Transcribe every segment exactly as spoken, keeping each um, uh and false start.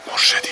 مرشدی.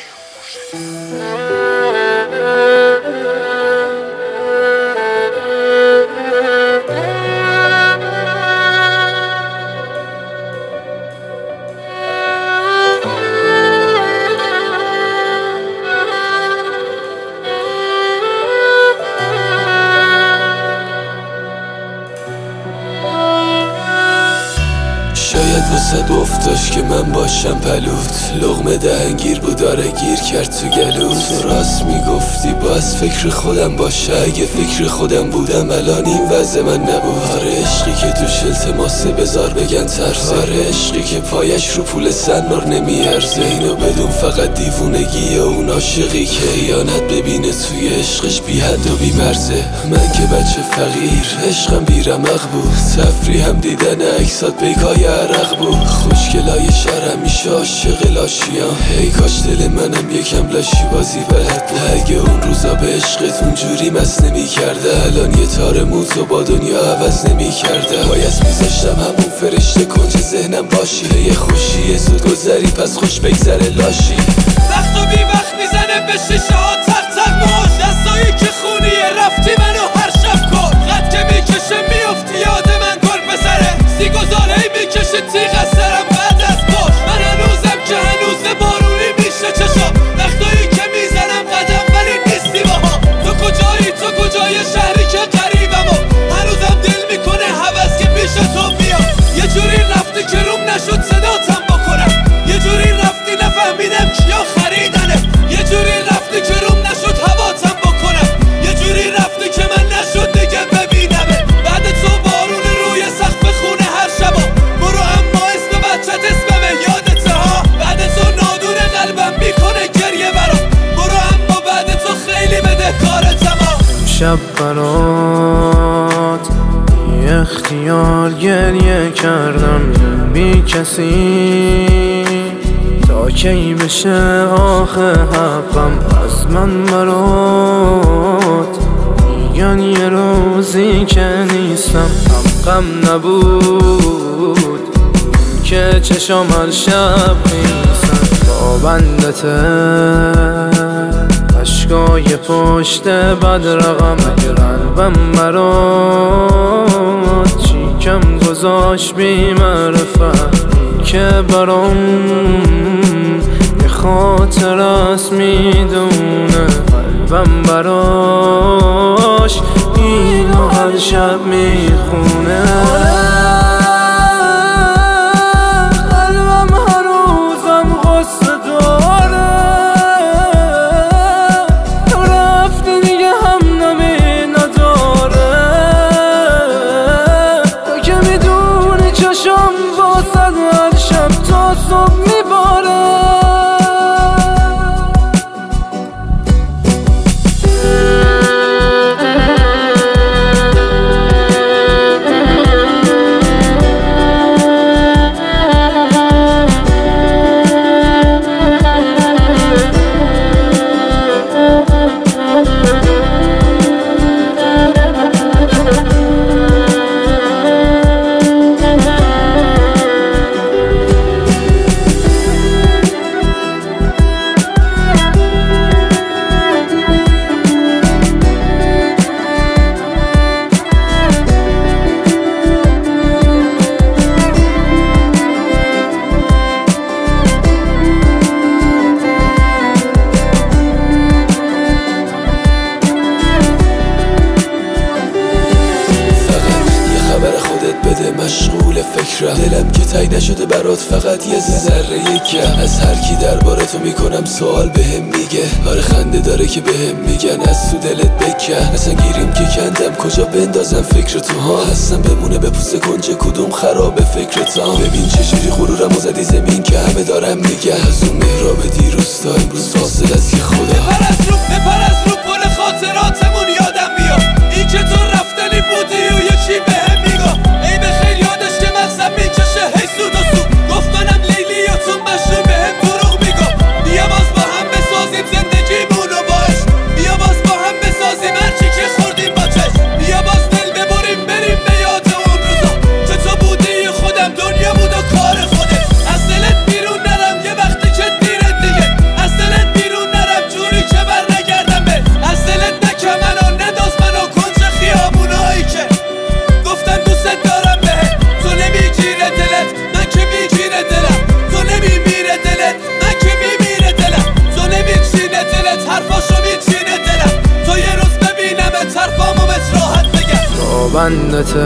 شاید واسه گفتاش که من باشم پلوت، لقمه دهنگیر بود داره گیر کرد تو گلوت. تو راست میگفتی باز فکر خودم باشه، اگه فکر خودم بودم الان این وضع من نبود. آره عشقی که توش التماسه بذار بگن ترسه، آره عشقی که پایش رو پول سنار نمیارزه. اینو بدون فقط دیوونگی اون عاشقی که خیانت ببینه توی عشقش بی حد و بی مرزه. من که بچه فقیر عشقم بی رمق بود، تفریح هم دیدن عکسات بیکای عرق بود. خوشگلای شهر همیشه عاشق لاشیام، هی کاش دل منم یکم لاشی بازی بلد بود. اگه اون روزا به عشقت اونجوری مست نمی کرده، الان یه تار موزو با دنیا عوض نمی کرده. باید میذاشتم همون فرشته کنج ذهنم باشی، یه خوشی زود گذری پس خوش بگذره لاشی. وقت و بی وقت میزنه به شیشه ها تق تق موش، دستایی که خونیه رفتی منو هر شب کن. خط که میکشه میافتی یاد من گل بسره، سی گذار هی میکشه تیغ از سرم بعد از باش. من هنوزم که هنوز بارونی میشه چشام، وقتایی که میزنم قدم ولی نیستی باها. تو کجایی تو کجای شهری که قریبم و هنوزم دل میکنه هوس که پیش تو بیام. یه جوری رفتی که روم نشد صداتم بکنم، یه جوری رفتی نفهمیدم کیا خریدنه، یه جوری رفتی که روم نشد هواتم بکنم، یه جوری رفتی که من نشد دیگه ببینمه. بعد تو بارون روی سقف خونه هر شبا، برو اما اسم بچت اسممه یادته ها. بعد تو نادون قلبم میکنه گریه برام، برو اما بعد تو خیلی بدهکارتم ها. شب برات بی اختیار گریه کردم بی کسی، تا کی بشه آخه حقم از من برات. میگن یه روزی که نیستم حقم نبود، که چشام هر شب نیستم با بندته. عشقای پشت بد رقم اگه قلبم برات چیکم گذاشت بی معرفت، که برام یه خاطر است میدونه قلبم براش اینو هر شب میخونه. مشغول فکرم، دلم که تای نشده برات فقط یه ذره یکم. از هر کی درباره تو میکنم سوال بهم میگه، آره خنده داره که بهم میگن از تو دلت بکن. اصلا گیریم که کندم کجا بندازم فکر تو ها، هستم بمونه به پوست کنج کدوم خراب فکرت ها. ببین چجوری غرورم و زدی زمین که همه دارم میگن، از اون مهراب دیروز تا امروز فاصل است که خدا. بپر از رو بپر از رو پل خاطراتمون یادم بیا، این که تو رفتنی بودی و یه چی بهم میگو. ای به خیلی یادش که مغزم میکشه هی سود و سود، گفت منم لیلی یا تو مشروع بهم دروغ میگو. بیا باز با هم بسازیم زندگیمونو باش، بیا باز با هم بسازیم هرچی که خوردیم با چشم. بیا باز دل ببریم بریم به یاد اون روزا که تو بودی خودم دنیا بود و کار خودت. از دلت بیرون نرم یه وقتی که دیره دیگه، از بندته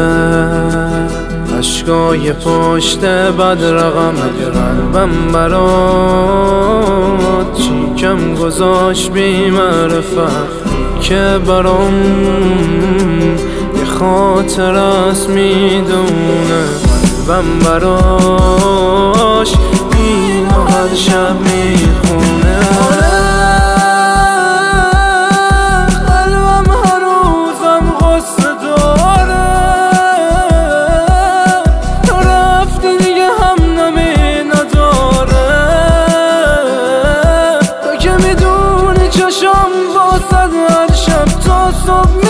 عشقای پشت بد رقم قلبم برات چی کم گذاشت بی معرفت که برام یه خاطر است میدونه قلبم براش اینو هر شب میخونه قلبم هر روزم غصه داره تو رفتی دیگه هم نمی نداره تو که میدونی چشم واسد هر شب تا صبح